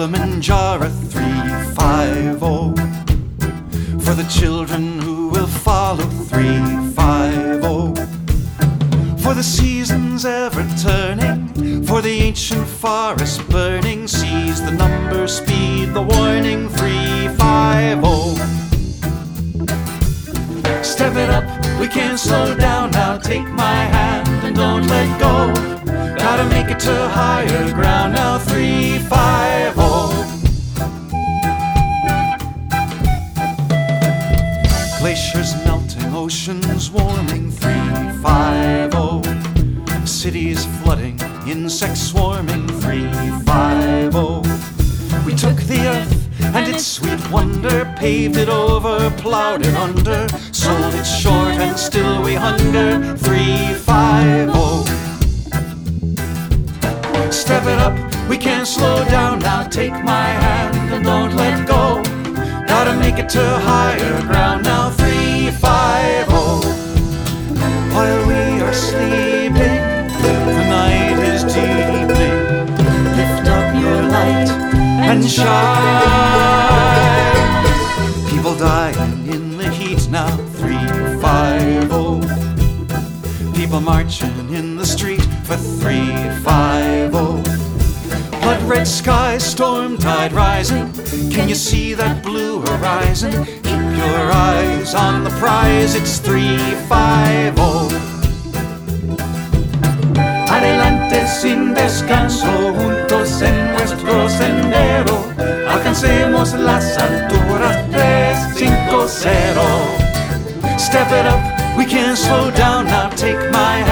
Kilimanjaro 350. For the children who will follow 350. For the seasons ever turning, for the ancient forest burning, seize the number, speed the warning, 350. Step it up, we can't slow down now, take my hand and don't let go. Gotta make it to higher ground now, 350. Glaciers melting, oceans warming, 350. Cities flooding, insects swarming, 350. We took the earth and its sweet wonder, paved it over, plowed it under, sold it short and still we hunger, 350. Step it up, we can't slow down now, take my hand and don't let go. Gotta make it to higher ground now, 350. While we are sleeping, the night is deepening. Lift up your light and shine. People dying in the heat now, 350. People marching in the street for 350. Blood red skies, storm tide rising. Can you see that blue horizon? Keep your eyes on the prize, it's 350. Adelante sin descanso, juntos en nuestro sendero. Alcancemos las alturas, 350. Step it up, we can't slow down now, take my